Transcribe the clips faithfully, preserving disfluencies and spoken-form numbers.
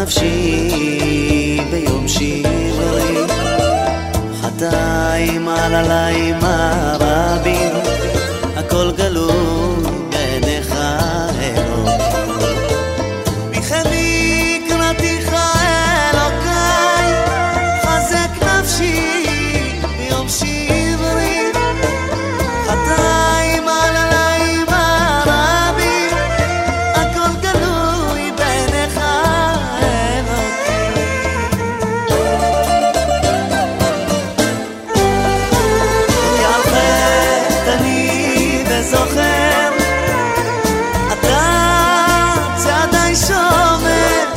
נפשי ביום שברי, חטאים על עליים הרבים, הכל גלוי בעיניך אלוהים. בכבי קראתיך אלוקיי, חזק נפשי ביום שברי, חטאים על עליים הרבים, הכל גלוי בעיניך אלוהים. כי על חטא אני וזוכר, אתה צעדיי שומר,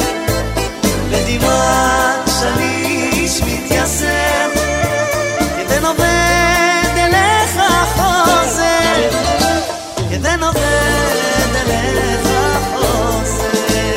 בדמעת שליש מתייסר, כדן עובד אליך חוזר, כדן עובד אליך חוזר.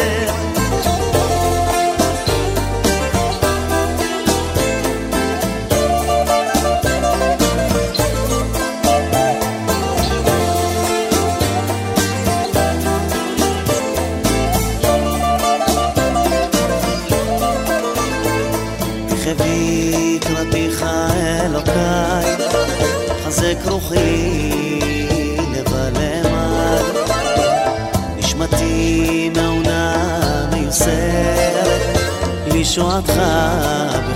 תחבי קראתיך אלוקיי, חזק רוחי לבלמד, נשמתי מעונה מיוסרת, לישועתך